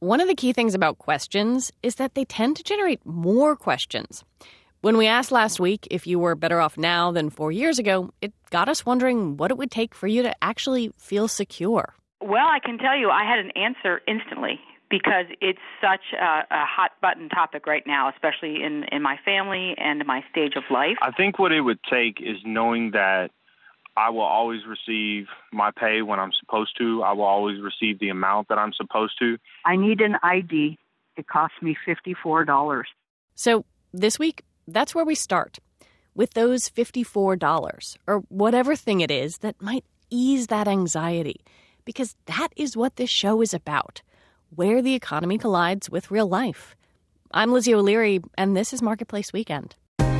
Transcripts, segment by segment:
One of the key things about questions is that they tend to generate more questions. When we asked last week if you were better off now than 4 years ago, it got us wondering what it would take for you to actually feel secure. Well, I can tell you I had an answer instantly because it's such a hot-button topic right now, especially in my family and my stage of life. I think what it would take is knowing that I will always receive my pay when I'm supposed to. I will always receive the amount that I'm supposed to. I need an ID. It costs me $54. So this week, that's where we start, with those $54 or whatever thing it is that might ease that anxiety, because that is what this show is about, where the economy collides with real life. I'm Lizzie O'Leary, and this is Marketplace Weekend.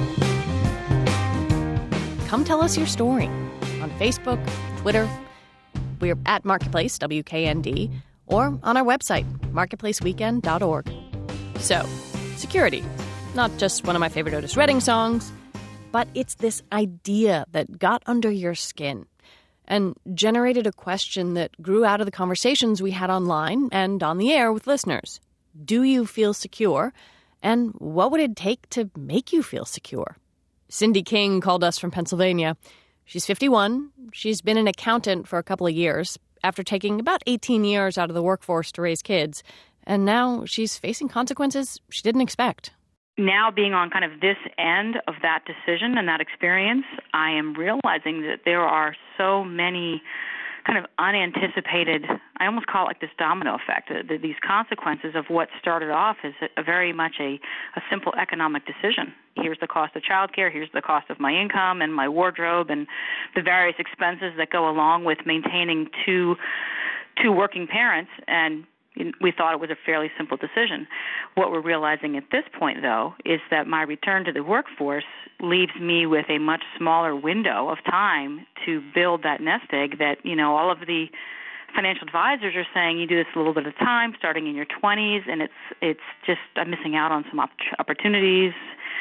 Come tell us your story on Facebook, Twitter. We're at Marketplace, WKND, or on our website, marketplaceweekend.org. So, security. Not just one of my favorite Otis Redding songs, but it's this idea that got under your skin and generated a question that grew out of the conversations we had online and on the air with listeners. Do you feel secure? And what would it take to make you feel secure? Cindy King called us from Pennsylvania. She's 51. She's been an accountant for a couple of years after taking about 18 years out of the workforce to raise kids. And now she's facing consequences she didn't expect. Now being on kind of this end of that decision and that experience, I am realizing that there are so many kind of unanticipated, I almost call it like this domino effect, these consequences of what started off as very much a simple economic decision. Here's the cost of childcare, here's the cost of my income and my wardrobe and the various expenses that go along with maintaining two working parents, and we thought it was a fairly simple decision. What we're realizing at this point, though, is that my return to the workforce leaves me with a much smaller window of time to build that nest egg that, all of the financial advisors are saying you do this a little bit at a time, starting in your 20s, and it's just I'm missing out on some opportunities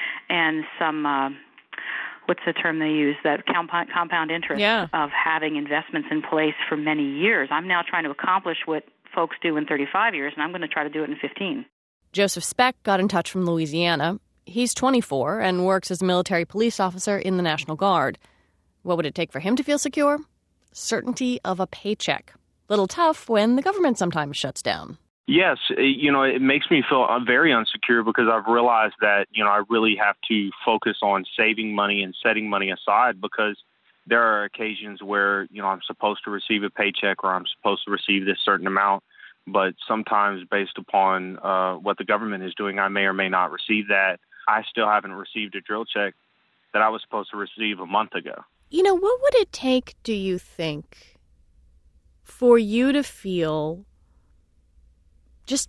and some what's the term they use, that compound interest of having investments in place for many years. I'm now trying to accomplish what folks do in 35 years, and I'm going to try to do it in 15. Joseph Speck got in touch from Louisiana. He's 24 and works as a military police officer in the National Guard. What would it take for him to feel secure? Certainty of a paycheck. Little tough when the government sometimes shuts down. Yes, it makes me feel very insecure because I've realized that, I really have to focus on saving money and setting money aside, because there are occasions where, I'm supposed to receive a paycheck or I'm supposed to receive this certain amount, but sometimes based upon what the government is doing, I may or may not receive that. I still haven't received a drill check that I was supposed to receive a month ago. What would it take, do you think, for you to feel just,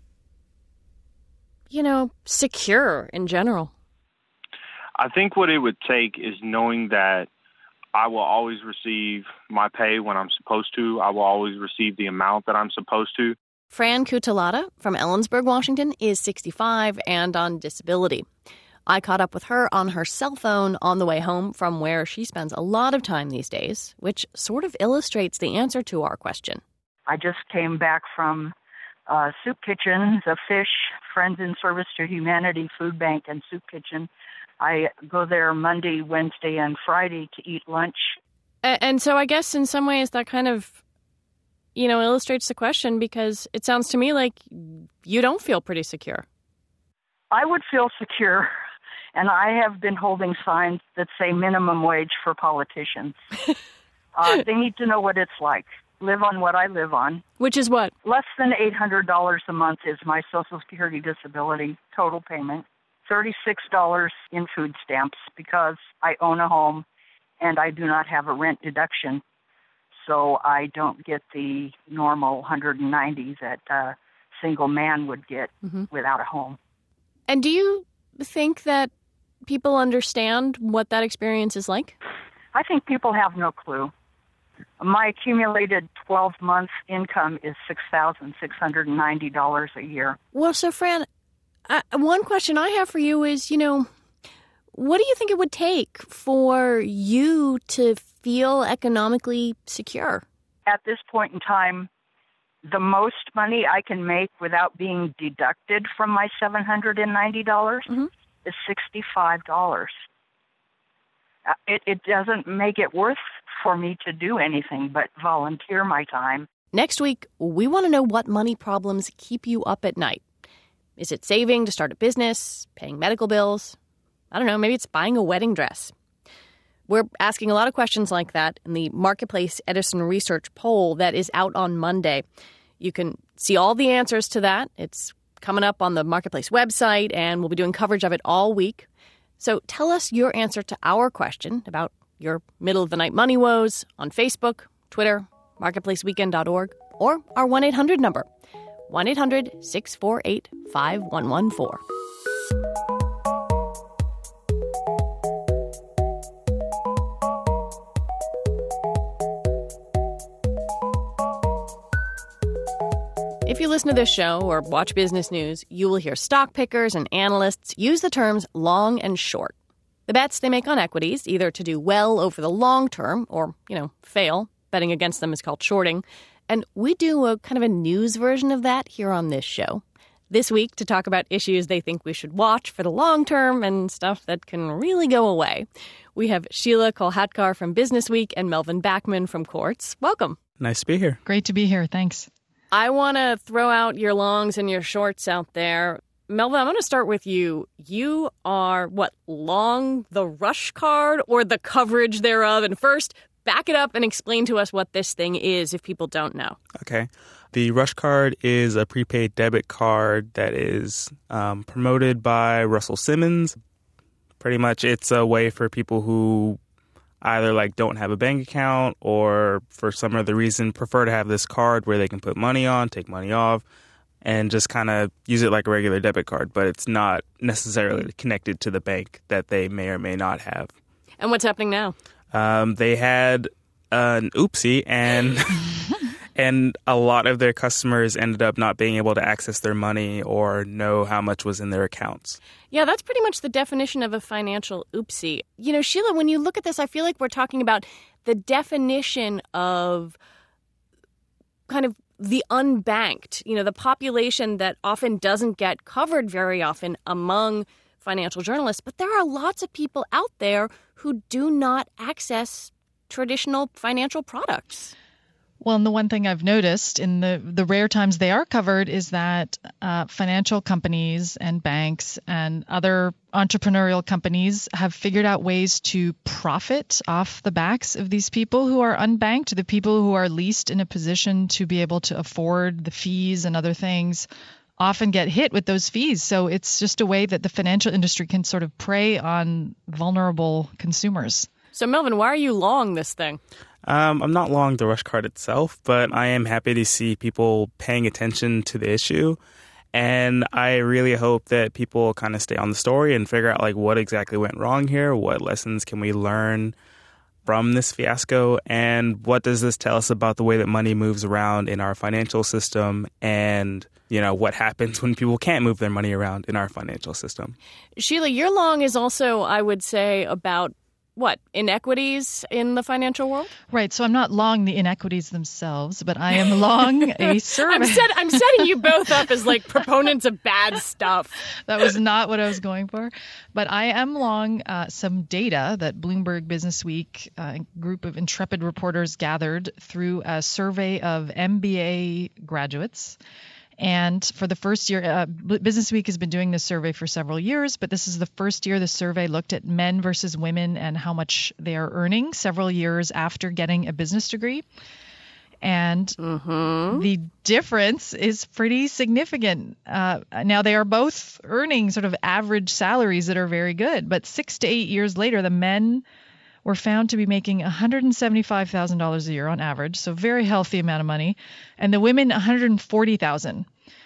secure in general? I think what it would take is knowing that I will always receive my pay when I'm supposed to. I will always receive the amount that I'm supposed to. Fran Cutelada from Ellensburg, Washington, is 65 and on disability. I caught up with her on her cell phone on the way home from where she spends a lot of time these days, which sort of illustrates the answer to our question. I just came back from Soup Kitchen, the Fish, Friends in Service to Humanity Food Bank and Soup Kitchen. I go there Monday, Wednesday, and Friday to eat lunch. And so I guess in some ways that kind of, illustrates the question, because it sounds to me like you don't feel pretty secure. I would feel secure, and I have been holding signs that say minimum wage for politicians. They need to know what it's like. Live on what I live on. Which is what? Less than $800 a month is my Social Security disability total payment. $36 in food stamps because I own a home and I do not have a rent deduction. So I don't get the normal 190 that a single man would get without a home. And do you think that people understand what that experience is like? I think people have no clue. My accumulated 12-month income is $6,690 a year. Well, so Fran, one question I have for you is, what do you think it would take for you to feel economically secure? At this point in time, The most money I can make without being deducted from my $790 is $65. It doesn't make it worth for me to do anything but volunteer my time. Next week, we want to know what money problems keep you up at night. Is it saving to start a business, paying medical bills? I don't know, maybe it's buying a wedding dress. We're asking a lot of questions like that in the Marketplace Edison Research poll that is out on Monday. You can see all the answers to that. It's coming up on the Marketplace website, and we'll be doing coverage of it all week. So tell us your answer to our question about your middle-of-the-night money woes on Facebook, Twitter, marketplaceweekend.org, or our 1-800 number, 1-800-648-5114. If you listen to this show or watch business news, you will hear stock pickers and analysts use the terms long and short. The bets they make on equities, either to do well over the long term or, fail, betting against them is called shorting. And we do a kind of a news version of that here on this show. This week, to talk about issues they think we should watch for the long term and stuff that can really go away, we have Sheila Kolhatkar from Business Week and Melvin Backman from Quartz. Welcome. Nice to be here. Great to be here. Thanks. I want to throw out your longs and your shorts out there. Melvin, I'm going to start with you. You are, long the Rush card or the coverage thereof? And first, back it up and explain to us what this thing is if people don't know. Okay. The Rush card is a prepaid debit card that is promoted by Russell Simmons. Pretty much it's a way for people who either don't have a bank account or for some other reason prefer to have this card where they can put money on, take money off, and just kind of use it like a regular debit card. But it's not necessarily connected to the bank that they may or may not have. And what's happening now? They had an oopsie and and a lot of their customers ended up not being able to access their money or know how much was in their accounts. Yeah, that's pretty much the definition of a financial oopsie. Sheila, when you look at this, I feel like we're talking about the definition of kind of the unbanked, the population that often doesn't get covered very often among financial journalists. But there are lots of people out there who do not access traditional financial products. Well, and the one thing I've noticed in the rare times they are covered is that financial companies and banks and other entrepreneurial companies have figured out ways to profit off the backs of these people who are unbanked, the people who are least in a position to be able to afford the fees and other things often get hit with those fees. So it's just a way that the financial industry can sort of prey on vulnerable consumers. So, Melvin, why are you long this thing? I'm not long the Rush card itself, but I am happy to see people paying attention to the issue. And I really hope that people kind of stay on the story and figure out what exactly went wrong here, what lessons can we learn from this fiasco, and what does this tell us about the way that money moves around in our financial system, and what happens when people can't move their money around in our financial system. Sheila, your long is also, I would say, about inequities in the financial world? Right. So I'm not long the inequities themselves, but I am long a survey. I'm setting you both up as proponents of bad stuff. That was not what I was going for. But I am long some data that Bloomberg Business Week, a group of intrepid reporters gathered through a survey of MBA graduates. And for the first year, Business Week has been doing this survey for several years, but this is the first year the survey looked at men versus women and how much they are earning several years after getting a business degree. And the difference is pretty significant. Now, they are both earning sort of average salaries that are very good, but 6 to 8 years later, the men were found to be making $175,000 a year on average, so very healthy amount of money, and the women $140,000.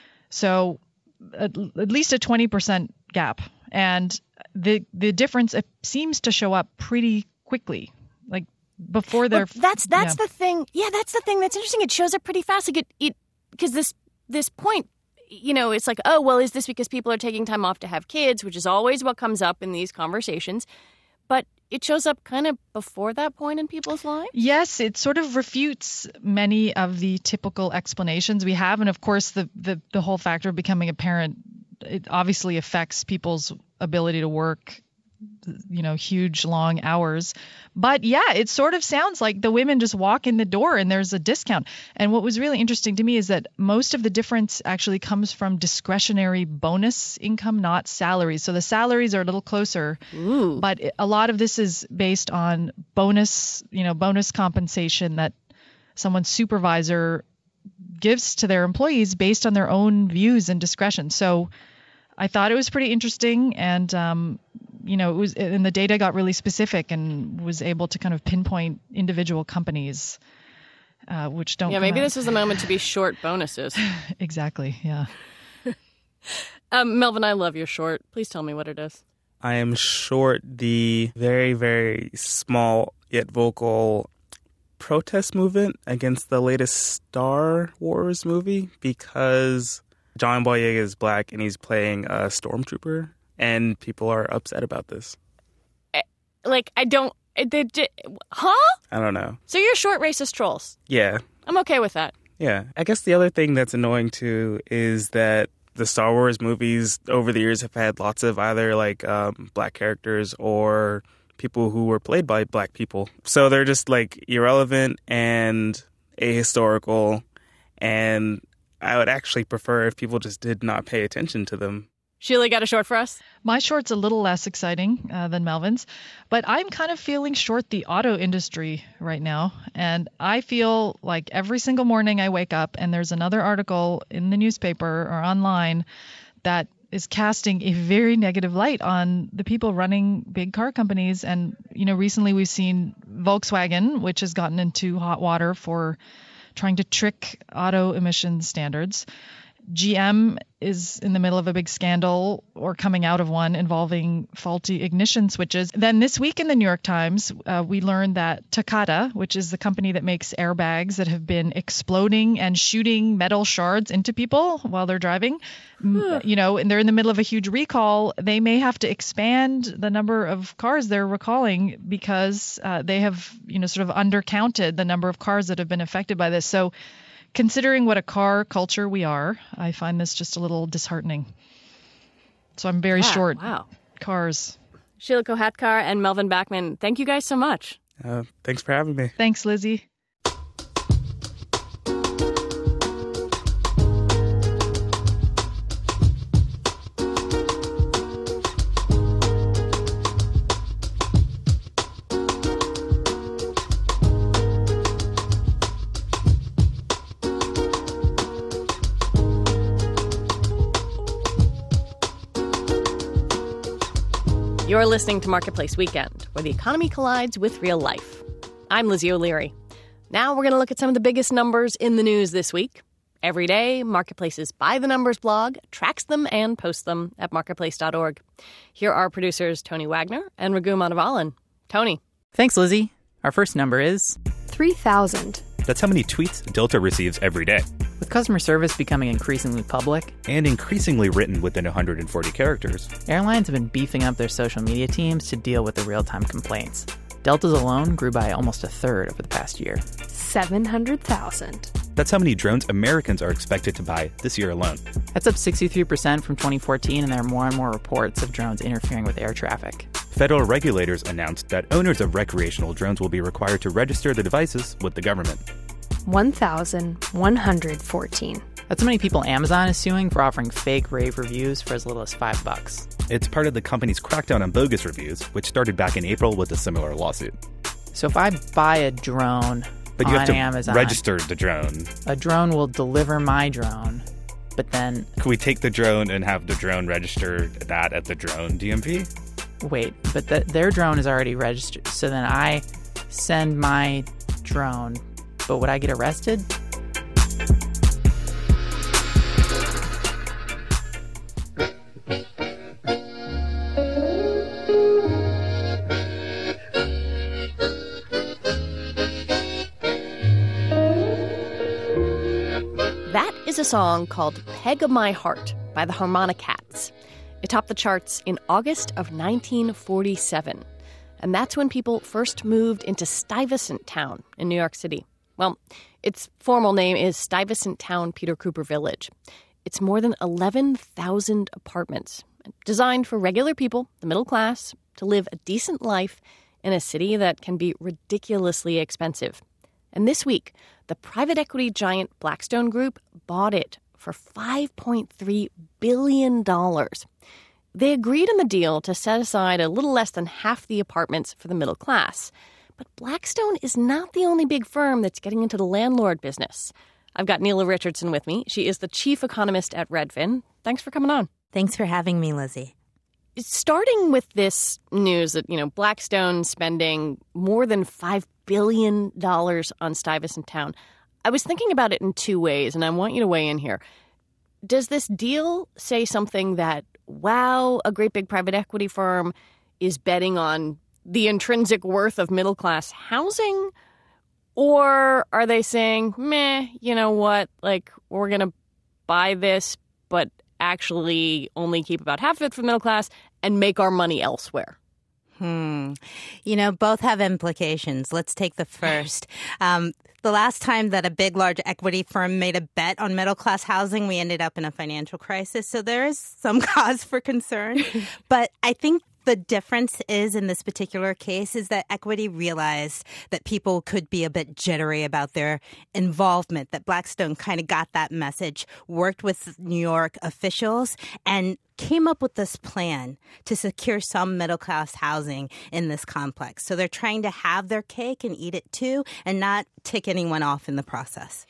So at least a 20% gap, and the difference seems to show up pretty quickly, before they're. That's the thing. Yeah, that's the thing that's interesting. It shows up pretty fast. Because this point, it's is this because people are taking time off to have kids, which is always what comes up in these conversations. But it shows up kind of before that point in people's lives? Yes, it sort of refutes many of the typical explanations we have. And of course, the whole factor of becoming a parent, it obviously affects people's ability to work, huge, long hours. But yeah, it sort of sounds like the women just walk in the door and there's a discount. And what was really interesting to me is that most of the difference actually comes from discretionary bonus income, not salaries. So the salaries are a little closer, but a lot of this is based on bonus compensation that someone's supervisor gives to their employees based on their own views and discretion. So I thought it was pretty interesting, and the data got really specific and was able to kind of pinpoint individual companies, which don't. Yeah, maybe this is the moment to be short bonuses. Exactly. Yeah. Melvin, I love your short. Please tell me what it is. I am short the very, very small yet vocal protest movement against the latest Star Wars movie because John Boyega is black and he's playing a stormtrooper, and people are upset about this. I don't know. So you're short racist trolls? Yeah. I'm okay with that. Yeah. I guess the other thing that's annoying too is that the Star Wars movies over the years have had lots of either black characters or people who were played by black people. So they're just irrelevant and ahistorical, and I would actually prefer if people just did not pay attention to them. Sheila, got a short for us? My short's a little less exciting than Melvin's, but I'm kind of feeling short the auto industry right now. And I feel like every single morning I wake up and there's another article in the newspaper or online that is casting a very negative light on the people running big car companies. And, recently we've seen Volkswagen, which has gotten into hot water for trying to trick auto emission standards. GM is in the middle of a big scandal or coming out of one involving faulty ignition switches. Then this week in the New York Times, we learned that Takata, which is the company that makes airbags that have been exploding and shooting metal shards into people while they're driving, and they're in the middle of a huge recall. They may have to expand the number of cars they're recalling because they have, sort of undercounted the number of cars that have been affected by this. So considering what a car culture we are, I find this just a little disheartening. So I'm very short cars. Sheila Kohatkar and Melvin Backman, thank you guys so much. Thanks for having me. Thanks, Lizzie. You're listening to Marketplace Weekend, where the economy collides with real life. I'm Lizzie O'Leary. Now we're going to look at some of the biggest numbers in the news this week. Every day, Marketplace's By the Numbers blog tracks them and posts them at marketplace.org. Here are producers Tony Wagner and Raghu Manavalan. Tony. Thanks, Lizzie. Our first number is 3,000. That's how many tweets Delta receives every day. With customer service becoming increasingly public and increasingly written within 140 characters, airlines have been beefing up their social media teams to deal with the real-time complaints. Delta's alone grew by almost a third over the past year. 700,000. That's how many drones Americans are expected to buy this year alone. That's up 63% from 2014, and there are more and more reports of drones interfering with air traffic. Federal regulators announced that owners of recreational drones will be required to register the devices with the government. 1,114. That's how many people Amazon is suing for offering fake rave reviews for as little as $5. It's part of the company's crackdown on bogus reviews, which started back in April with a similar lawsuit. So if I buy a drone but you have to Amazon, register the drone. A drone will deliver my drone, but then... Can we take the drone and have the drone register that at the drone DMV? Wait, but their drone is already registered. So then I send my drone, but would I get arrested? That is a song called Peg of My Heart by the Harmonicats. It topped the charts in August of 1947. And that's when people first moved into Stuyvesant Town in New York City. Well, its formal name is Stuyvesant Town Peter Cooper Village. It's more than 11,000 apartments designed for regular people, the middle class, to live a decent life in a city that can be ridiculously expensive. And this week, the private equity giant Blackstone Group bought it for $5.3 billion. They agreed in the deal to set aside a little less than half the apartments for the middle class. But Blackstone is not the only big firm that's getting into the landlord business. I've got Neela Richardson with me. She is the chief economist at Redfin. Thanks for coming on. Thanks for having me, Lizzie. Starting with this news that, Blackstone spending more than $5 billion on Stuyvesant Town, I was thinking about it in two ways, and I want you to weigh in here. Does this deal say something that, wow, a great big private equity firm is betting on the intrinsic worth of middle-class housing? Or are they saying, meh, you know what, we're going to buy this, but actually only keep about half of it for the middle class and make our money elsewhere? Both have implications. Let's take the first. The last time that a big, large equity firm made a bet on middle-class housing, we ended up in a financial crisis. So there is some cause for concern. But I think the difference is in this particular case is that equity realized that people could be a bit jittery about their involvement, that Blackstone kind of got that message, worked with New York officials, and came up with this plan to secure some middle-class housing in this complex. So they're trying to have their cake and eat it too and not tick anyone off in the process.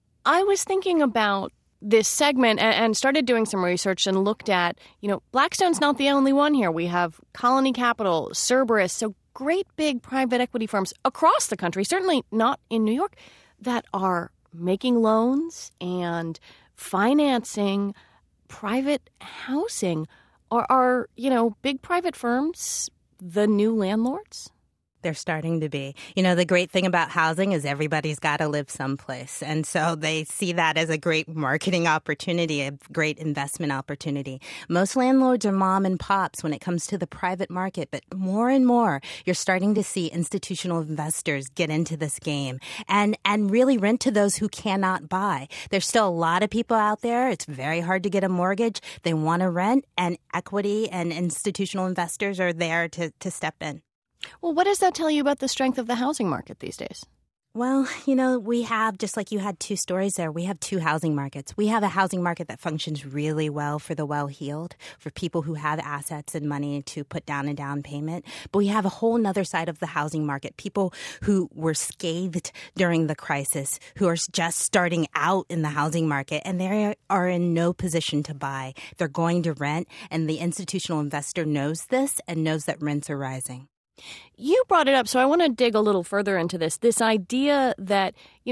I was thinking about this segment and started doing some research and looked at, Blackstone's not the only one here. We have Colony Capital, Cerberus, so great big private equity firms across the country, certainly not in New York, that are making loans and financing private housing. Are big private firms the new landlords? They're starting to be. The great thing about housing is everybody's got to live someplace. And so they see that as a great marketing opportunity, a great investment opportunity. Most landlords are mom and pops when it comes to the private market, but more and more you're starting to see institutional investors get into this game and really rent to those who cannot buy. There's still a lot of people out there. It's very hard to get a mortgage. They want to rent, and equity and institutional investors are there to step in. Well, what does that tell you about the strength of the housing market these days? Well, we have, just like you had two stories there, we have two housing markets. We have a housing market that functions really well for the well-heeled, for people who have assets and money to put down a down payment. But we have a whole other side of the housing market, people who were scathed during the crisis, who are just starting out in the housing market, and they are in no position to buy. They're going to rent, and the institutional investor knows this and knows that rents are rising. You brought it up, so I want to dig a little further into this idea that,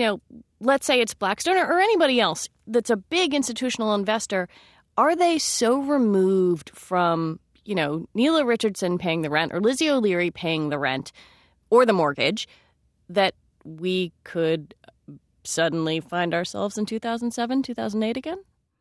let's say it's Blackstone or anybody else that's a big institutional investor. Are they so removed from, Neela Richardson paying the rent or Lizzie O'Leary paying the rent or the mortgage that we could suddenly find ourselves in 2007, 2008 again?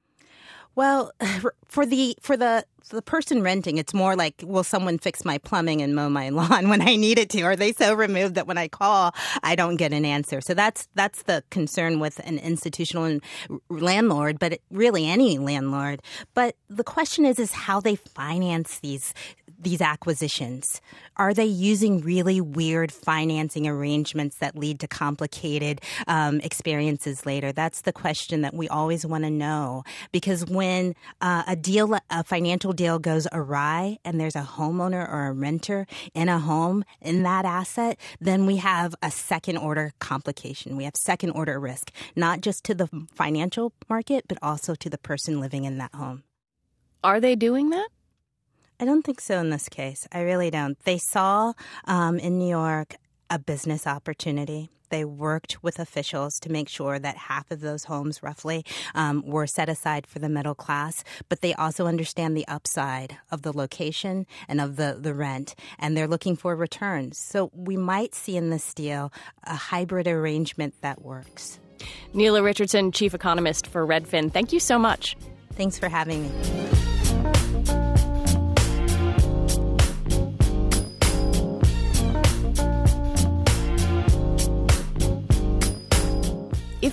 Well, for the person renting, it's more like, will someone fix my plumbing and mow my lawn when I need it to? Are they so removed that when I call, I don't get an answer? So that's the concern with an institutional landlord, but really any landlord. But the question is how they finance these acquisitions. Are they using really weird financing arrangements that lead to complicated experiences later? That's the question that we always want to know, because when a financial deal goes awry and there's a homeowner or a renter in a home in that asset, then we have a second order complication. We have second order risk, not just to the financial market, but also to the person living in that home. Are they doing that? I don't think so in this case. I really don't. They saw in New York a business opportunity. They worked with officials to make sure that half of those homes, roughly, were set aside for the middle class. But they also understand the upside of the location and of the rent, and they're looking for returns. So we might see in this deal a hybrid arrangement that works. Neela Richardson, chief economist for Redfin. Thank you so much. Thanks for having me.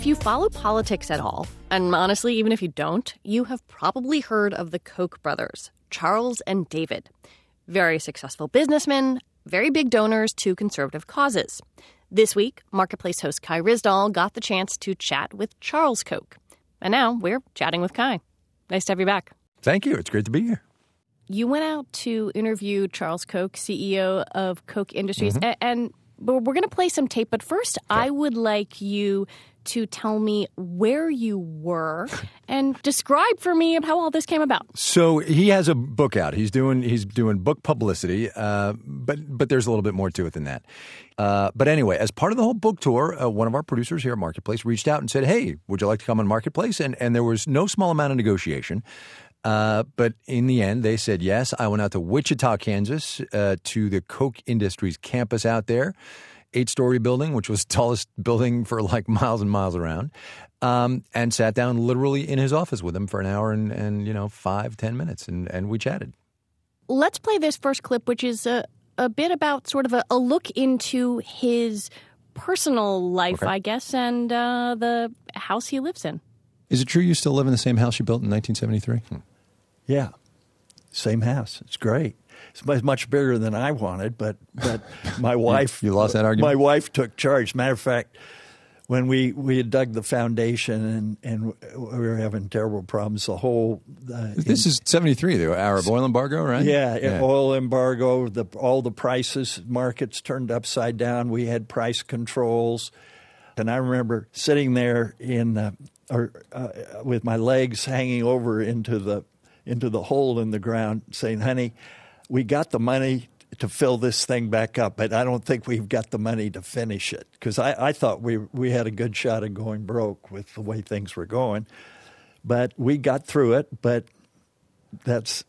If you follow politics at all, and honestly, even if you don't, you have probably heard of the Koch brothers, Charles and David. Very successful businessmen, very big donors to conservative causes. This week, Marketplace host Kai Ryssdal got the chance to chat with Charles Koch. And now we're chatting with Kai. Nice to have you back. Thank you. It's great to be here. You went out to interview Charles Koch, CEO of Koch Industries, and we're going to play some tape. But first, I would like you to tell me where you were and describe for me how all this came about. So he has a book out. He's doing book publicity, but there's a little bit more to it than that. But anyway, as part of the whole book tour, one of our producers here at Marketplace reached out and said, "Hey, would you like to come on Marketplace?" And there was no small amount of negotiation. But in the end, they said yes. I went out to Wichita, Kansas, to the Koch Industries campus out there. 8-story building, which was the tallest building for like miles and miles around, and sat down literally in his office with him for an hour and 5-10 minutes, and we chatted. Let's play this first clip, which is a bit about sort of a look into his personal life, I guess, and the house he lives in. Is it true you still live in the same house you built in 1973? Yeah, same house. It's great. It's much bigger than I wanted, but my wife... You lost that argument? My wife took charge. Matter of fact, when we had dug the foundation and we were having terrible problems, the whole... this is 73, the Arab oil embargo, right? Yeah, oil embargo, all the prices, markets turned upside down. We had price controls. And I remember sitting there with my legs hanging over into the hole in the ground saying, "Honey, we got the money to fill this thing back up, but I don't think we've got the money to finish it." Because I thought we had a good shot of going broke with the way things were going. But we got through it. But that's,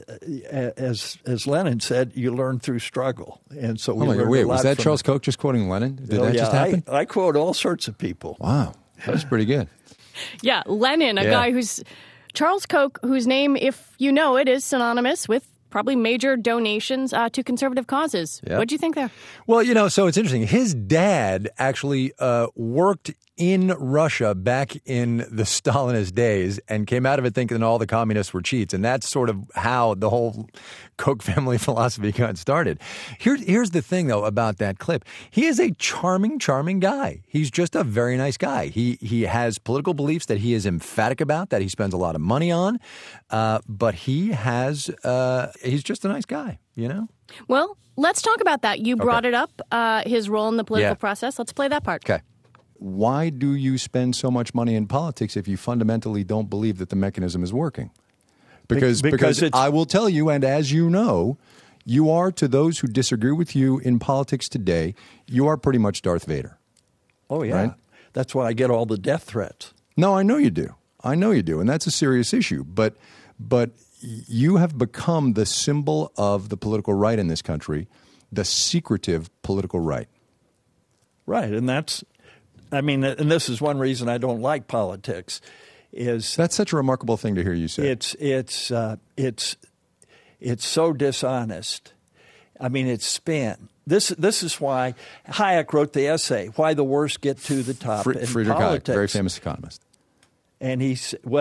as Lenin said, you learn through struggle. And so we learned a lot. Was that Charles Koch just quoting Lenin? Did that just happen? I quote all sorts of people. Wow. That's pretty good. Yeah, Lenin, a guy who's... Charles Koch, whose name, if you know it, is synonymous with probably major donations to conservative causes. Yep. What do you think there? Well, so it's interesting. His dad actually worked in Russia back in the Stalinist days and came out of it thinking all the communists were cheats. And that's sort of how the whole Koch family philosophy got started. Here's the thing, though, about that clip. He is a charming, charming guy. He's just a very nice guy. He has political beliefs that he is emphatic about, that he spends a lot of money on. But he's just a nice guy, you know? Well, let's talk about that. You brought it up, his role in the political process. Let's play that part. Okay. Why do you spend so much money in politics if you fundamentally don't believe that the mechanism is working? Because I will tell you, and as you know, you are, to those who disagree with you in politics today, you are pretty much Darth Vader. Oh, yeah. Right? That's why I get all the death threats. No, I know you do. And that's a serious issue. But you have become the symbol of the political right in this country, the secretive political right. Right, and and this is one reason I don't like politics. That's such a remarkable thing to hear you say. It's so dishonest. I mean, it's spin. This is why Hayek wrote the essay, "Why the Worst Get to the Top in Friedrich Politics." Hayek, very famous economist. And in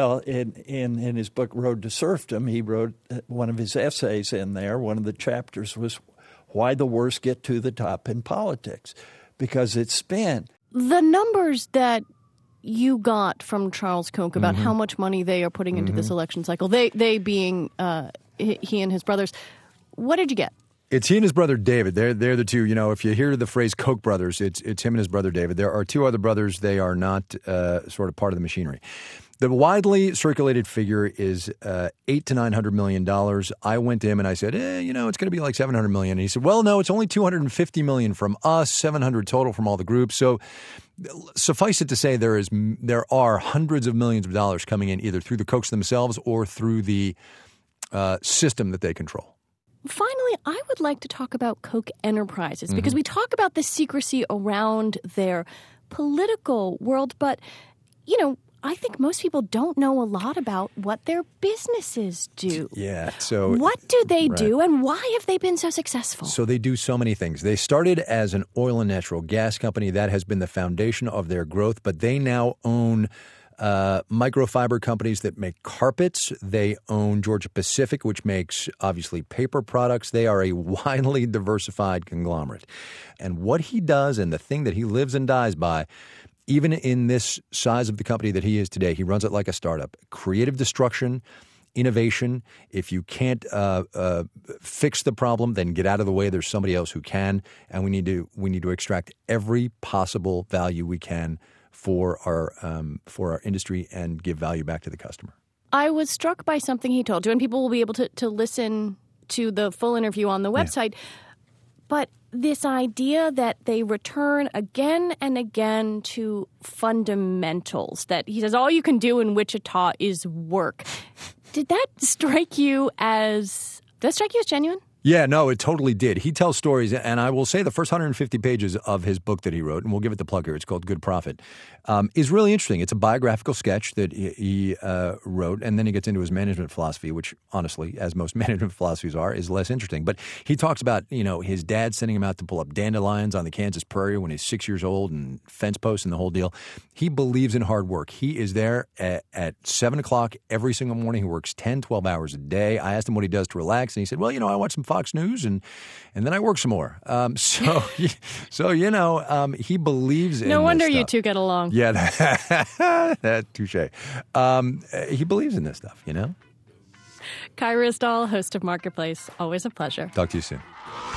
his book Road to Serfdom, he wrote one of his essays in there. One of the chapters was "Why the Worst Get to the Top in Politics," because it's spin. The numbers that you got from Charles Koch about how much money they are putting into this election cycle, they being he and his brothers, what did you get? It's he and his brother David. They're the two. You know, if you hear the phrase Koch brothers, it's him and his brother David. There are two other brothers. They are not sort of part of the machinery. The widely circulated figure is $800 to $900 million. I went to him and I said, it's going to be like $700 million. And he said, well, no, it's only $250 million from us, $700 total from all the groups. So suffice it to say, there are hundreds of millions of dollars coming in either through the Kochs themselves or through the system that they control. Finally, I would like to talk about Koch Enterprises because we talk about the secrecy around their political world, but, I think most people don't know a lot about what their businesses do. Yeah. So what do they do, and why have they been so successful? So they do so many things. They started as an oil and natural gas company. That has been the foundation of their growth, but they now own microfiber companies that make carpets. They own Georgia Pacific, which makes, obviously, paper products. They are a widely diversified conglomerate. And what he does, and the thing that he lives and dies by, even in this size of the company that he is today, he runs it like a startup. Creative destruction, innovation. If you can't fix the problem, then get out of the way. There's somebody else who can, and we need to extract every possible value we can for our industry and give value back to the customer. I was struck by something he told you, and people will be able to listen to the full interview on the website. Yeah. But this idea that they return again and again to fundamentals, that he says all you can do in Wichita is work. Did that strike you as genuine? Yeah, no, it totally did. He tells stories, and I will say the first 150 pages of his book that he wrote, and we'll give it the plug here, it's called Good Profit, is really interesting. It's a biographical sketch that he wrote, and then he gets into his management philosophy, which honestly, as most management philosophies are, is less interesting. But he talks about, his dad sending him out to pull up dandelions on the Kansas prairie when he's 6 years old and fence posts and the whole deal. He believes in hard work. He is there at 7 o'clock every single morning. He works 10, 12 hours a day. I asked him what he does to relax, and he said, well, I watch some Fox News, and then I work some more. He believes in No wonder this stuff. You two get along. Yeah, that touche. He believes in this stuff, Kai Ryssdal, host of Marketplace. Always a pleasure. Talk to you soon.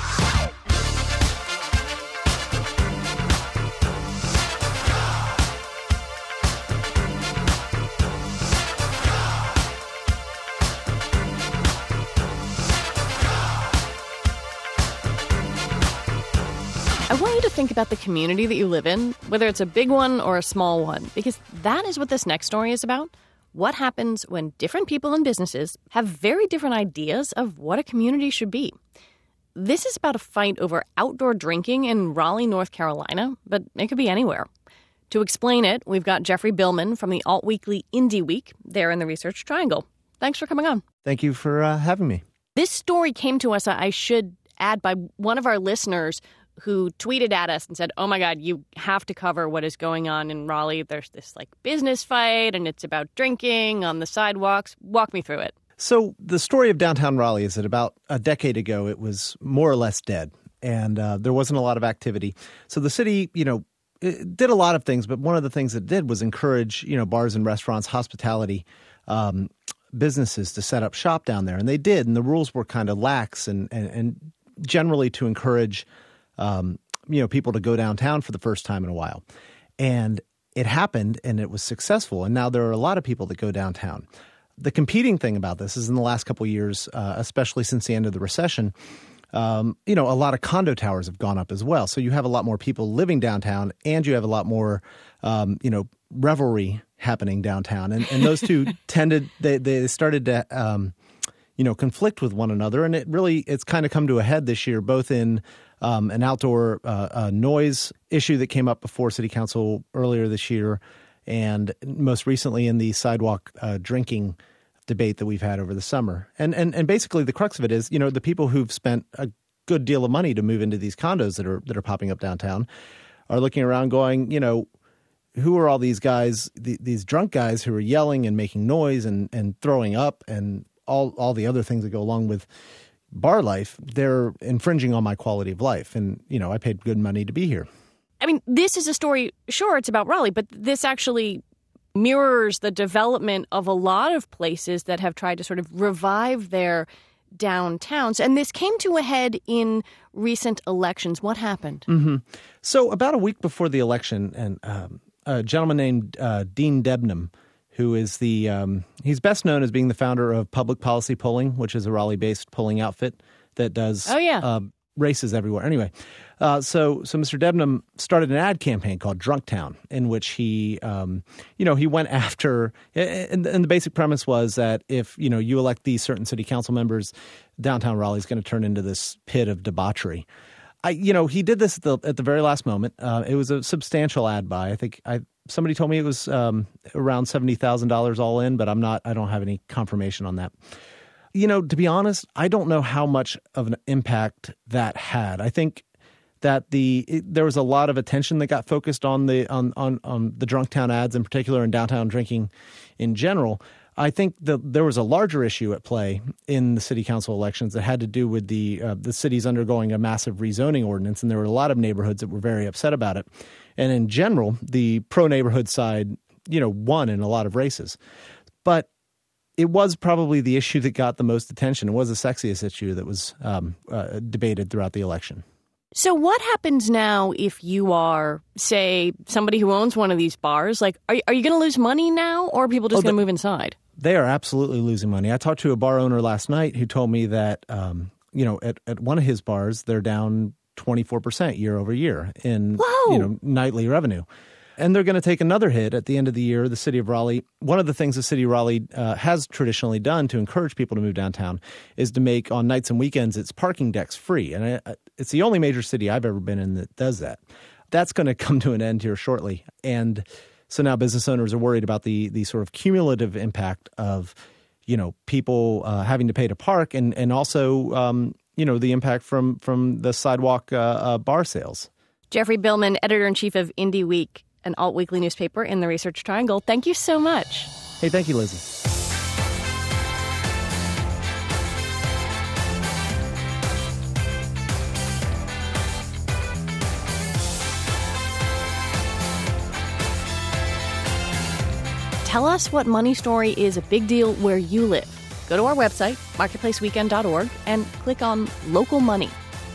I want you to think about the community that you live in, whether it's a big one or a small one, because that is what this next story is about. What happens when different people and businesses have very different ideas of what a community should be. This is about a fight over outdoor drinking in Raleigh, North Carolina, but it could be anywhere. To explain it, we've got Jeffrey Billman from the alt weekly Indie Week there in the Research Triangle. Thanks for coming on. Thank you for having me. This story came to us, I should add, by one of our listeners who tweeted at us and said, oh, my God, you have to cover what is going on in Raleigh. There's this business fight, and it's about drinking on the sidewalks. Walk me through it. So the story of downtown Raleigh is that about a decade ago, it was more or less dead, and there wasn't a lot of activity. So the city, it did a lot of things, but one of the things it did was encourage, bars and restaurants, hospitality, businesses to set up shop down there. And they did, and the rules were kind of lax and generally to encourage people to go downtown for the first time in a while. And it happened, and it was successful. And now there are a lot of people that go downtown. The competing thing about this is in the last couple of years, especially since the end of the recession, a lot of condo towers have gone up as well. So you have a lot more people living downtown, and you have a lot more, revelry happening downtown. And those two they started to, conflict with one another. And it's kind of come to a head this year, both in an outdoor noise issue that came up before City Council earlier this year, and most recently in the sidewalk drinking debate that we've had over the summer. And basically the crux of it is, the people who've spent a good deal of money to move into these condos that are popping up downtown are looking around going, who are all these guys, these drunk guys who are yelling and making noise and throwing up and all the other things that go along with bar life. They're infringing on my quality of life. And, I paid good money to be here. I mean, this is a story, sure, it's about Raleigh, but this actually mirrors the development of a lot of places that have tried to sort of revive their downtowns. And this came to a head in recent elections. What happened? Mm-hmm. So about a week before the election, and a gentleman named Dean Debnam, who is he's best known as being the founder of Public Policy Polling, which is a Raleigh-based polling outfit that does races everywhere. Anyway, so Mr. Debnam started an ad campaign called Drunktown, in which he went after, and the basic premise was that if, you elect these certain city council members, downtown Raleigh is going to turn into this pit of debauchery. He did this at the very last moment. It was a substantial ad buy. I think somebody told me it was around $70,000 all in, but I don't have any confirmation on that. To be honest, I don't know how much of an impact that had. I think that there was a lot of attention that got focused on the Drunktown ads in particular and downtown drinking in general. I think there was a larger issue at play in the city council elections that had to do with the city's undergoing a massive rezoning ordinance, and there were a lot of neighborhoods that were very upset about it. And in general, the pro-neighborhood side, won in a lot of races. But it was probably the issue that got the most attention. It was the sexiest issue that was debated throughout the election. So what happens now if you are, say, somebody who owns one of these bars? Like, are you going to lose money now, or are people just going to move inside? They are absolutely losing money. I talked to a bar owner last night who told me that, at one of his bars, they're down 24% year over year in nightly revenue. And they're going to take another hit at the end of the year. The city of Raleigh, one of the things the city of Raleigh has traditionally done to encourage people to move downtown is to make, on nights and weekends, its parking decks free. And it's the only major city I've ever been in that does that. That's going to come to an end here shortly. And so now business owners are worried about the sort of cumulative impact of, people having to pay to park and also, the impact from the sidewalk bar sales. Jeffrey Billman, editor-in-chief of Indie Week, an alt-weekly newspaper in the Research Triangle. Thank you so much. Hey, thank you, Lizzie. Tell us what money story is a big deal where you live. Go to our website, marketplaceweekend.org, and click on Local Money.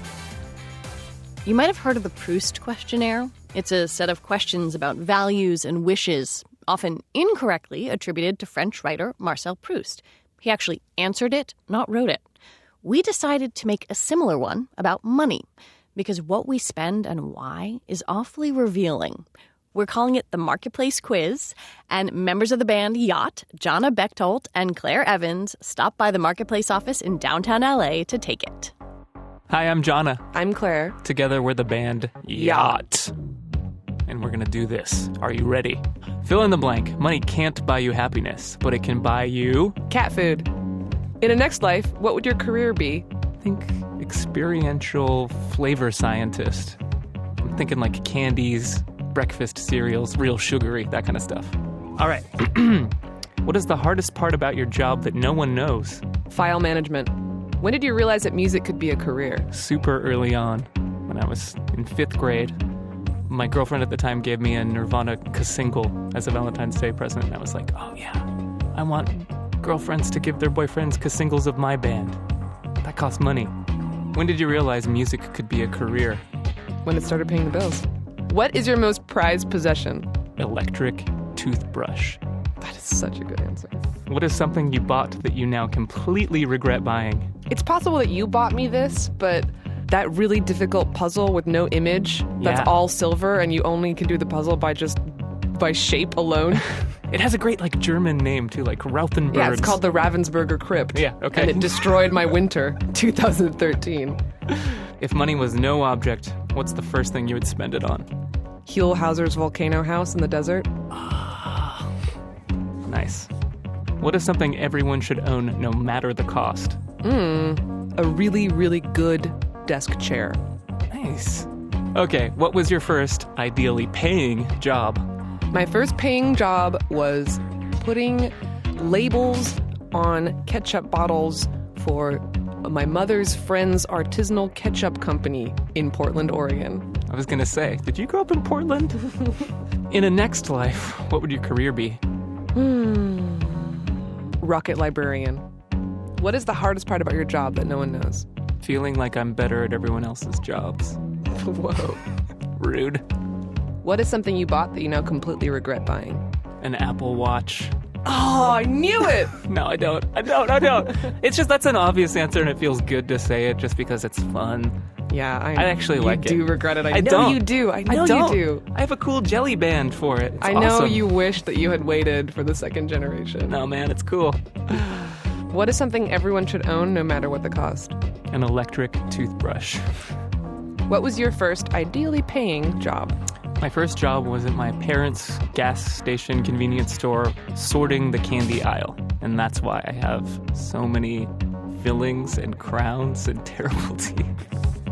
You might have heard of the Proust questionnaire. It's a set of questions about values and wishes, often incorrectly attributed to French writer Marcel Proust. He actually answered it, not wrote it. We decided to make a similar one about money, because what we spend and why is awfully revealing. We're calling it the Marketplace Quiz, and members of the band Yacht, Jana Bechtold and Claire Evans, stopped by the Marketplace office in downtown LA to take it. Hi, I'm Jana. I'm Claire. Together we're the band Yacht. And we're going to do this. Are you ready? Fill in the blank. Money can't buy you happiness, but it can buy you... cat food. In a next life, what would your career be? Think experiential flavor scientist. I'm thinking like candies, breakfast cereals, real sugary, that kind of stuff. All right. What is the hardest part about your job that no one knows? File management. When did you realize that music could be a career? Super early on, when I was in 5th grade. My girlfriend at the time gave me a Nirvana single as a Valentine's Day present, and I was like, oh yeah, I want girlfriends to give their boyfriends singles of my band. That costs money. When did you realize music could be a career? When it started paying the bills. What is your most prized possession? Electric toothbrush. That is such a good answer. What is something you bought that you now completely regret buying? It's possible that you bought me this, but that really difficult puzzle with no image, that's all silver, and you only can do the puzzle by shape alone. It has a great, German name, too, like Rautenberg. Yeah, it's called the Ravensburger Crypt. Yeah, okay. And it destroyed my winter, 2013. If money was no object, what's the first thing you would spend it on? Huell Hauser's volcano house in the desert. Nice. What is something everyone should own no matter the cost? A really, really good desk chair. Nice. Okay, what was your first, ideally paying job? My first paying job was putting labels on ketchup bottles for my mother's friend's artisanal ketchup company in Portland, Oregon. I was going to say, did you grow up in Portland? In a next life, what would your career be? Rocket librarian. What is the hardest part about your job that no one knows? Feeling like I'm better at everyone else's jobs. Whoa. Rude. What is something you bought that you now completely regret buying? An Apple Watch. Oh, I knew it! No, I don't. It's just that's an obvious answer, and it feels good to say it just because it's fun. Yeah, I actually like it. You do regret it. I know don't. you do. I know don't. you do. I have a cool jelly band for it. It's I know awesome. you wish that you had waited for the second generation. No, man, it's cool. What is something everyone should own no matter what the cost? An electric toothbrush. What was your first ideally paying job? My first job was at my parents' gas station convenience store sorting the candy aisle. And that's why I have so many fillings and crowns and terrible teeth.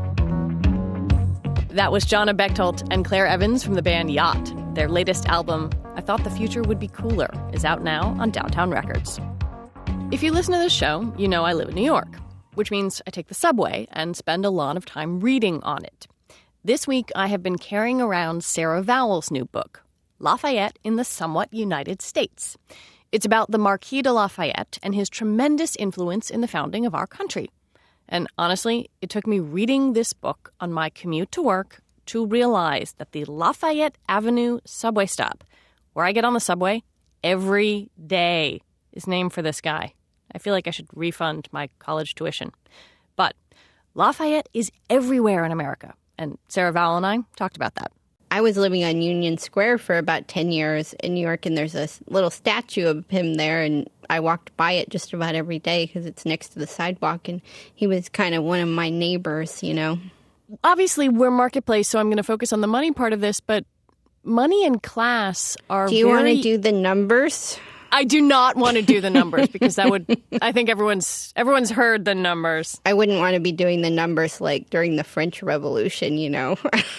That was Jonna Bechtold and Claire Evans from the band Yacht. Their latest album, I Thought the Future Would Be Cooler, is out now on Downtown Records. If you listen to this show, you know I live in New York, which means I take the subway and spend a lot of time reading on it. This week, I have been carrying around Sarah Vowell's new book, Lafayette in the Somewhat United States. It's about the Marquis de Lafayette and his tremendous influence in the founding of our country. And honestly, it took me reading this book on my commute to work to realize that the Lafayette Avenue subway stop, where I get on the subway every day, is named for this guy. I feel like I should refund my college tuition. But Lafayette is everywhere in America, and Sarah Vowell and I talked about that. I was living on Union Square for about 10 years in New York, and there's a little statue of him there, and I walked by it just about every day because it's next to the sidewalk, and he was kind of one of my neighbors, you know. Obviously, we're Marketplace, so I'm going to focus on the money part of this, but money and class are Do you want to do the numbers? I do not want to do the numbers because that would, I think everyone's heard the numbers. I wouldn't want to be doing the numbers like during the French Revolution, you know.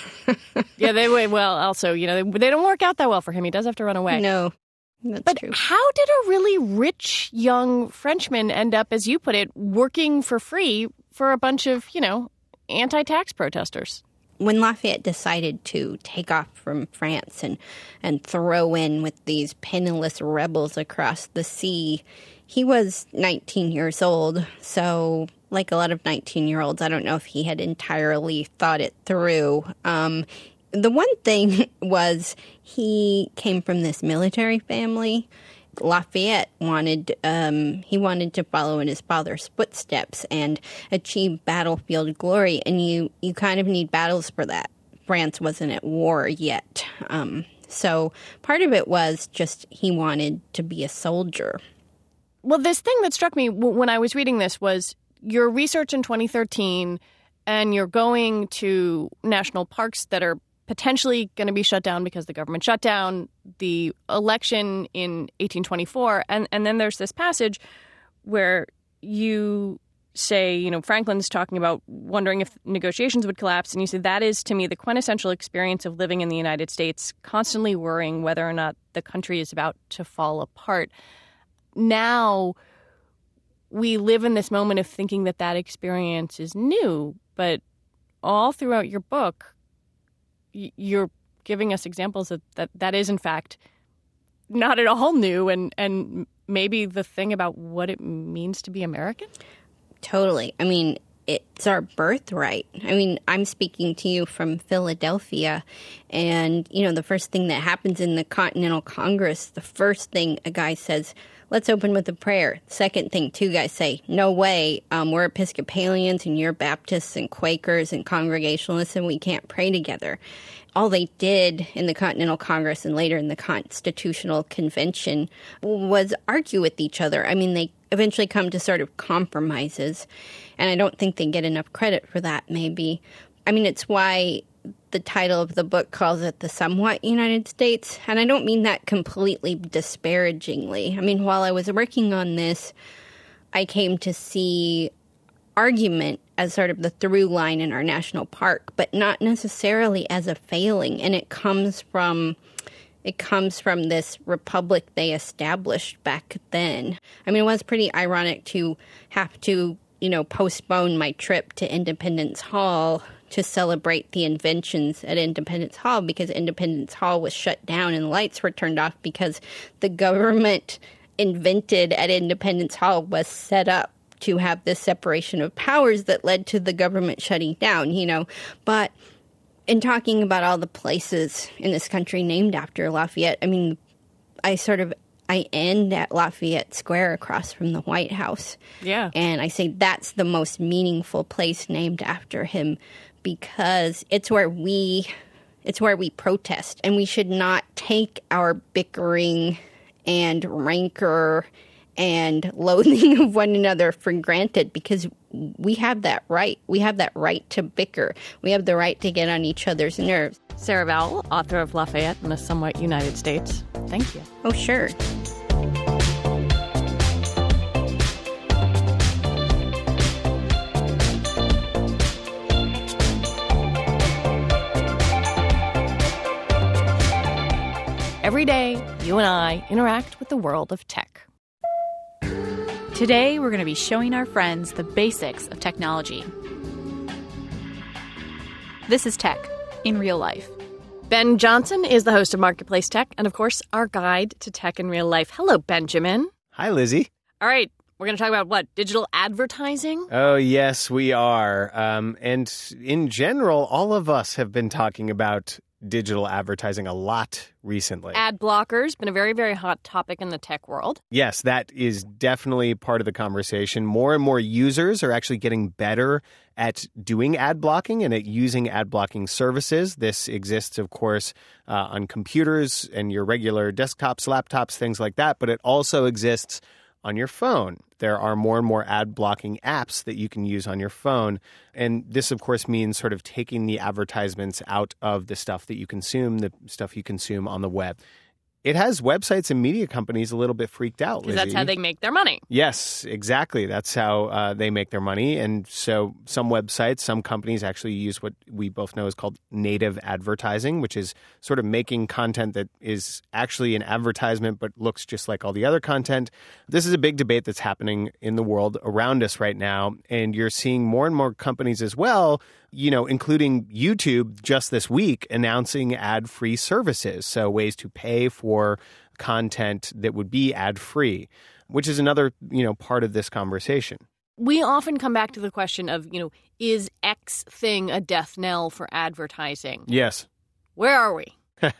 Yeah, also, you know, they don't work out that well for him. He does have to run away. No, that's but true. How did a really rich young Frenchman end up, as you put it, working for free for a bunch of, you know, anti-tax protesters? When Lafayette decided to take off from France and throw in with these penniless rebels across the sea, he was 19 years old. So, like a lot of 19-year-olds, I don't know if he had entirely thought it through. The one thing was he came from this military family. Lafayette wanted to follow in his father's footsteps and achieve battlefield glory, and you kind of need battles for that. France wasn't at war yet. So part of it was just he wanted to be a soldier. Well, this thing that struck me when I was reading this was your research in 2013, and you're going to national parks that are potentially going to be shut down because the government shut down the election in 1824. And then there's this passage where you say, you know, Franklin's talking about wondering if negotiations would collapse. And you say, that is, to me, the quintessential experience of living in the United States, constantly worrying whether or not the country is about to fall apart. Now we live in this moment of thinking that that experience is new. But all throughout your book, you're giving us examples that is, in fact, not at all new and maybe the thing about what it means to be American? Totally. I mean, it's our birthright. I mean, I'm speaking to you from Philadelphia, and, you know, the first thing that happens in the Continental Congress, the first thing a guy says, let's open with a prayer. Second thing, two guys say, no way, we're Episcopalians and you're Baptists and Quakers and Congregationalists and we can't pray together. All they did in the Continental Congress and later in the Constitutional Convention was argue with each other. I mean, they eventually come to sort of compromises, and I don't think they get enough credit for that, maybe. I mean, it's why the title of the book calls it The Somewhat United States, and I don't mean that completely disparagingly. I mean, while I was working on this, I came to see argument as sort of the through line in our national park, but not necessarily as a failing, and it comes from this republic they established back then. I mean, it was pretty ironic to have to, you know, postpone my trip to Independence Hall to celebrate the inventions at Independence Hall because Independence Hall was shut down and the lights were turned off because the government invented at Independence Hall was set up to have this separation of powers that led to the government shutting down, you know. But in talking about all the places in this country named after Lafayette, I mean, I end at Lafayette Square across from the White House. Yeah. And I say that's the most meaningful place named after him because it's where we protest. And we should not take our bickering and rancor and loathing of one another for granted because we have that right. We have that right to bicker. We have the right to get on each other's nerves. Sarah Vowell, author of Lafayette and the Somewhat United States. Thank you. Oh, sure. Every day, you and I interact with the world of tech. Today, we're going to be showing our friends the basics of technology. This is Tech in Real Life. Ben Johnson is the host of Marketplace Tech and, of course, our guide to tech in real life. Hello, Benjamin. Hi, Lizzie. All right. We're going to talk about what? Digital advertising? Oh, yes, we are. And in general, all of us have been talking about digital advertising a lot recently. Ad blockers, been a very, very hot topic in the tech world. Yes, that is definitely part of the conversation. More and more users are actually getting better at doing ad blocking and at using ad blocking services. This exists, of course, on computers and your regular desktops, laptops, things like that, but it also exists on your phone. There are more and more ad blocking apps that you can use on your phone. And this, of course, means sort of taking the advertisements out of the stuff that you consume, the stuff you consume on the web. It has websites and media companies a little bit freaked out, Because that's how they make their money. Yes, exactly. That's how they make their money. And so some websites, some companies actually use what we both know is called native advertising, which is sort of making content that is actually an advertisement but looks just like all the other content. This is a big debate that's happening in the world around us right now. And you're seeing more and more companies as well, including YouTube just this week announcing ad-free services. So ways to pay for content that would be ad-free, which is another, part of this conversation. We often come back to the question of, is X thing a death knell for advertising? Yes. Where are we?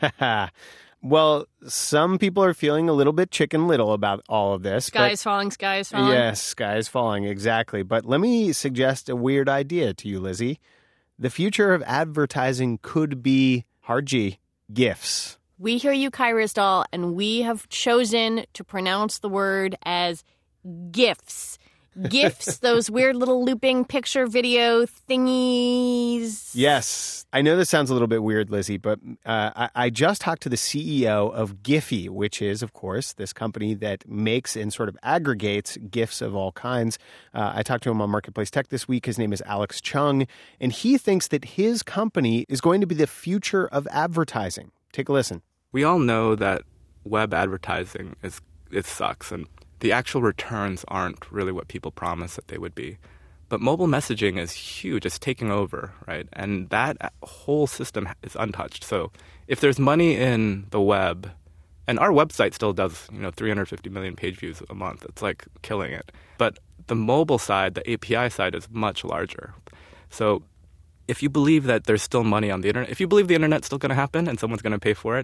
Well, some people are feeling a little bit Chicken Little about all of this. Sky is falling. Yes, sky is falling, exactly. But let me suggest a weird idea to you, Lizzie. The future of advertising could be, hard G, GIFs. We hear you, Kairos Doll, and we have chosen to pronounce the word as GIFs. GIFs, those weird little looping picture video thingies. Yes. I know this sounds a little bit weird, Lizzie, but I just talked to the CEO of Giphy, which is, of course, this company that makes and sort of aggregates GIFs of all kinds. I talked to him on Marketplace Tech this week. His name is Alex Chung, and he thinks that his company is going to be the future of advertising. Take a listen. We all know that web advertising it sucks, and the actual returns aren't really what people promise that they would be. But mobile messaging is huge. It's taking over, right? And that whole system is untouched. So if there's money in the web, and our website still does, 350 million page views a month. It's like killing it. But the mobile side, the API side is much larger. So if you believe that there's still money on the internet, if you believe the internet's still going to happen and someone's going to pay for it,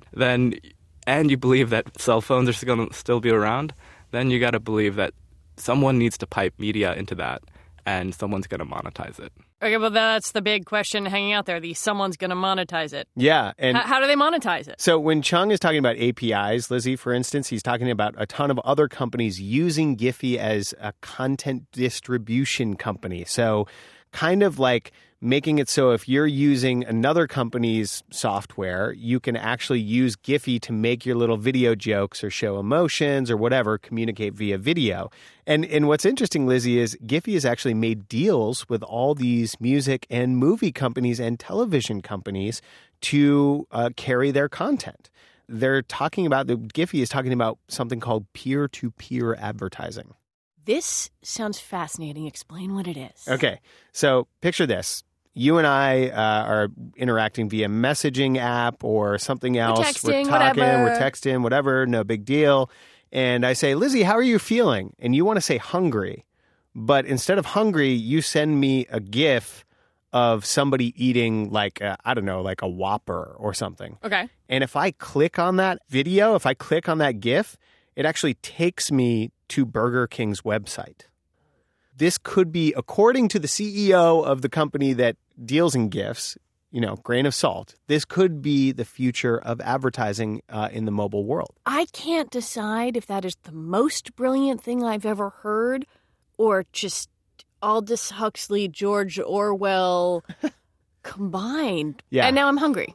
and you believe that cell phones are going to still be around, then you got to believe that someone needs to pipe media into that and someone's going to monetize it. Okay, well, that's the big question hanging out there. Someone's going to monetize it. Yeah. And how do they monetize it? So when Chung is talking about APIs, Lizzie, for instance, he's talking about a ton of other companies using Giphy as a content distribution company. So kind of like making it so if you're using another company's software, you can actually use Giphy to make your little video jokes or show emotions or whatever, communicate via video. And what's interesting, Lizzie, is Giphy has actually made deals with all these music and movie companies and television companies to carry their content. They're talking about, Giphy is talking about something called peer-to-peer advertising. This sounds fascinating. Explain what it is. Okay, so picture this. You and I are interacting via messaging app or something else. We're talking, we're texting, whatever, no big deal. And I say, Lizzie, how are you feeling? And you want to say hungry. But instead of hungry, you send me a GIF of somebody eating like a Whopper or something. Okay. And if I click on that video, if I click on that GIF, it actually takes me to Burger King's website. This could be, according to the CEO of the company that deals in GIFs, grain of salt, this could be the future of advertising in the mobile world. I can't decide if that is the most brilliant thing I've ever heard or just Aldous Huxley, George Orwell combined. Yeah. And now I'm hungry.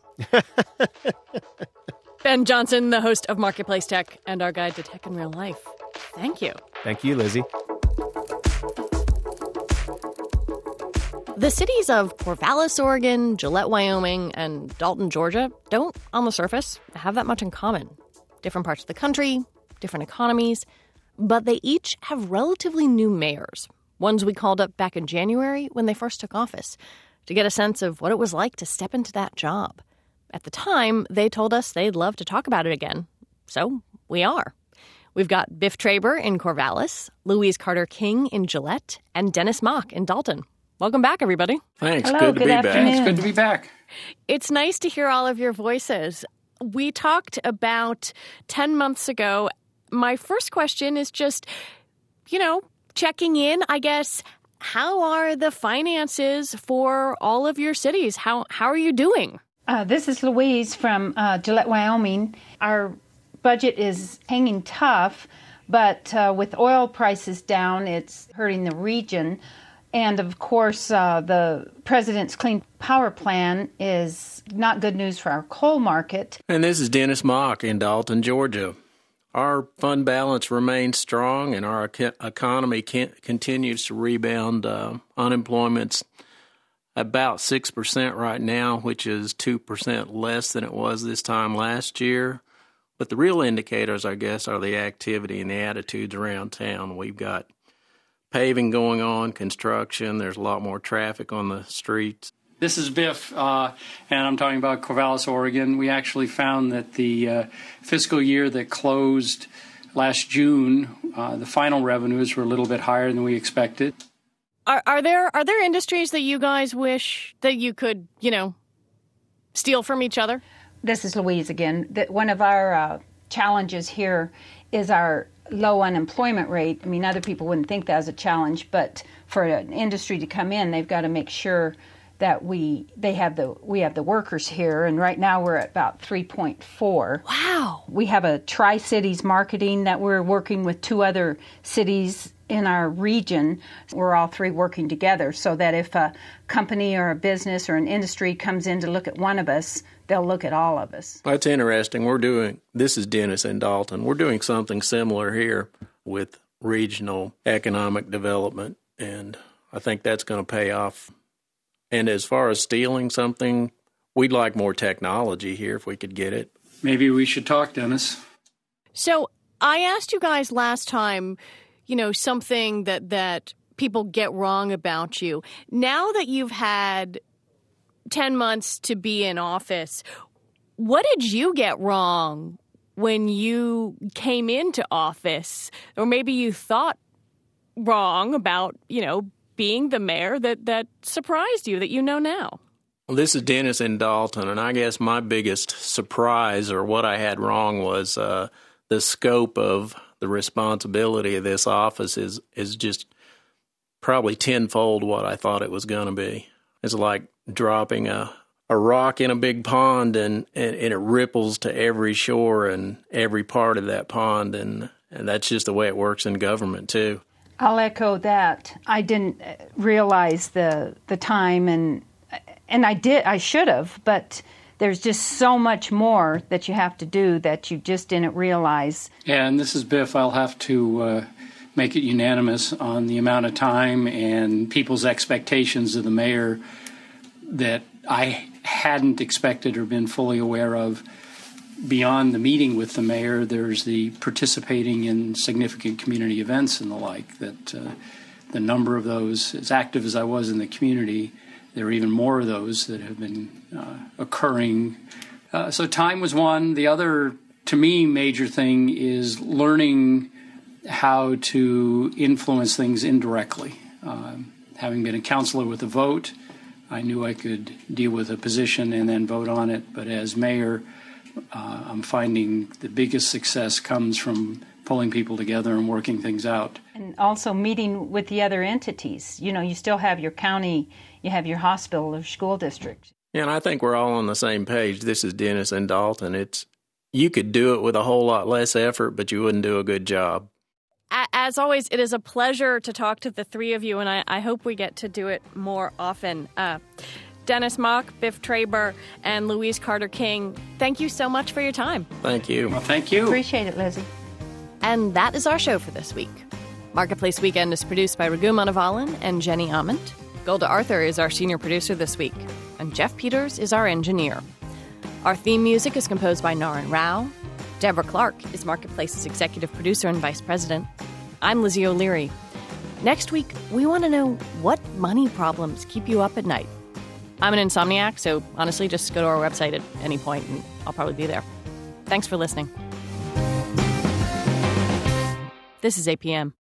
Ben Johnson, the host of Marketplace Tech and our guide to tech in real life. Thank you. Thank you, Lizzie. The cities of Corvallis, Oregon, Gillette, Wyoming, and Dalton, Georgia don't, on the surface, have that much in common. Different parts of the country, different economies, but they each have relatively new mayors, ones we called up back in January when they first took office, to get a sense of what it was like to step into that job. At the time, they told us they'd love to talk about it again. So we are. We've got Biff Traber in Corvallis, Louise Carter King in Gillette, and Dennis Mock in Dalton. Welcome back, everybody. Thanks. Hello, good to be back. It's good to be back. It's nice to hear all of your voices. We talked about 10 months ago. My first question is just, checking in, I guess. How are the finances for all of your cities? How are you doing? This is Louise from Gillette, Wyoming. Our budget is hanging tough, but with oil prices down, it's hurting the region. And, of course, the president's Clean Power Plan is not good news for our coal market. And this is Dennis Mock in Dalton, Georgia. Our fund balance remains strong, and our economy continues to rebound. Unemployment's about 6% right now, which is 2% less than it was this time last year. But the real indicators, I guess, are the activity and the attitudes around town. We've got paving going on, construction. There's a lot more traffic on the streets. This is Biff, and I'm talking about Corvallis, Oregon. We actually found that the fiscal year that closed last June, the final revenues were a little bit higher than we expected. Are there industries that you guys wish that you could, steal from each other? This is Louise again. One of our challenges here is our low unemployment rate. I mean, other people wouldn't think that was a challenge, but for an industry to come in, they've got to make sure that we have the workers here, and right now we're at about 3.4. Wow. We have a Tri-Cities marketing that we're working with 2 other cities in our region. We're all 3 working together so that if a company or a business or an industry comes in to look at one of us, they'll look at all of us. That's interesting. This is Dennis in Dalton. We're doing something similar here with regional economic development, and I think that's going to pay off. And as far as stealing something, we'd like more technology here if we could get it. Maybe we should talk, Dennis. So I asked you guys last time, something that people get wrong about you. Now that you've had 10 months to be in office, what did you get wrong when you came into office? Or maybe you thought wrong about, being the mayor that surprised you, that you know now? Well, this is Dennis in Dalton, and I guess my biggest surprise or what I had wrong was the scope of the responsibility of this office is just probably tenfold what I thought it was going to be. It's like dropping a rock in a big pond and it ripples to every shore and every part of that pond, and that's just the way it works in government too. I'll echo that. I didn't realize the time, and I should have, but there's just so much more that you have to do that you just didn't realize. Yeah, and this is Biff. I'll have to make it unanimous on the amount of time and people's expectations of the mayor that I hadn't expected or been fully aware of. Beyond the meeting with the mayor, there's the participating in significant community events and the like, that the number of those, as active as I was in the community, there are even more of those that have been occurring. So time was one. The other, to me, major thing is learning how to influence things indirectly. Having been a counselor with a vote, I knew I could deal with a position and then vote on it. But as mayor, I'm finding the biggest success comes from pulling people together and working things out. And also meeting with the other entities. You still have your county, you have your hospital or school district. Yeah, and I think we're all on the same page. This is Dennis in Dalton. You could do it with a whole lot less effort, but you wouldn't do a good job. As always, it is a pleasure to talk to the three of you, and I hope we get to do it more often. Dennis Mock, Biff Traber, and Louise Carter King, thank you so much for your time. Thank you. Well, thank you. Appreciate it, Lizzie. And that is our show for this week. Marketplace Weekend is produced by Raghu Manavalan and Jenny Ament. Golda Arthur is our senior producer this week, and Jeff Peters is our engineer. Our theme music is composed by Naren Rao. Deborah Clark is Marketplace's executive producer and vice president. I'm Lizzie O'Leary. Next week, we want to know what money problems keep you up at night. I'm an insomniac, so honestly, just go to our website at any point, and I'll probably be there. Thanks for listening. This is APM.